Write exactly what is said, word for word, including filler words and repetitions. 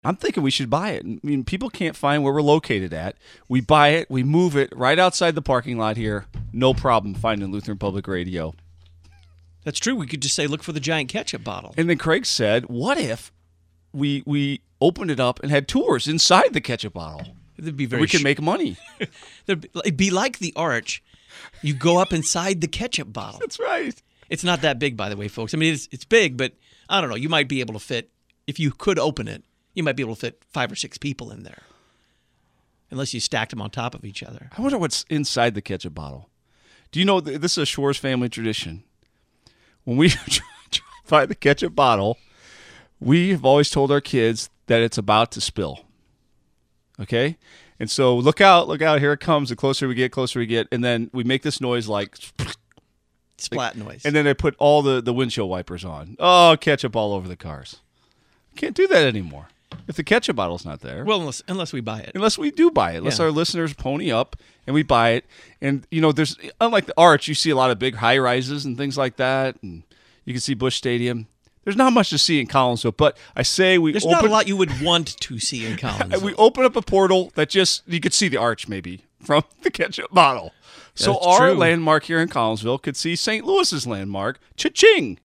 I'm thinking we should buy it. I mean, people can't find where we're located at. We buy it, we move it right outside the parking lot here. No problem finding Lutheran Public Radio. That's true. We could just say, look for the giant ketchup bottle. And then Craig said, what if we we opened it up and had tours inside the ketchup bottle? It'd be very we could sh- make money. It'd be like the Arch. You go up inside the ketchup bottle. That's right. It's not that big, by the way, folks. I mean, it's it's big, but I don't know. You might be able to fit, if you could open it, you might be able to fit five or six people in there. Unless you stacked them on top of each other. I wonder what's inside the ketchup bottle. Do you know, this is a Shores family tradition. When we buy the ketchup bottle, we have always told our kids that it's about to spill. Okay? And so look out, look out, here it comes. The closer we get, closer we get. And then we make this noise like... Splat noise. And then they put all the, the windshield wipers on. Oh, ketchup all over the cars. Can't do that anymore if the ketchup bottle's not there. Well, unless, unless we buy it. Unless we do buy it. Unless Yeah. our listeners pony up and we buy it. And, you know, there's, unlike the Arch, you see a lot of big high-rises and things like that. And you can see Busch Stadium. There's not much to see in Collinsville, but I say we There's open, not a lot you would want to see in Collinsville. we open up a portal that just, you could see the Arch maybe from the ketchup bottle. So That's our true. landmark here in Collinsville could see Saint Louis's landmark, cha-ching.